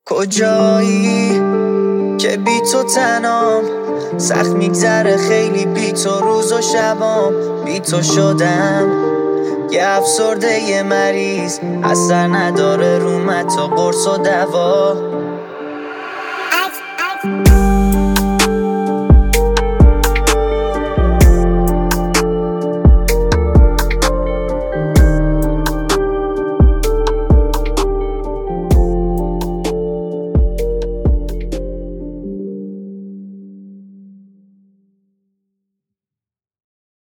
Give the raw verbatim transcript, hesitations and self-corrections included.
کجایی که بی تو تنام، سخت میگذره خیلی بی تو روز و شبام. بی تو شدم یه افسرده یه مریض، اثر نداره روم تا قرص و دوا.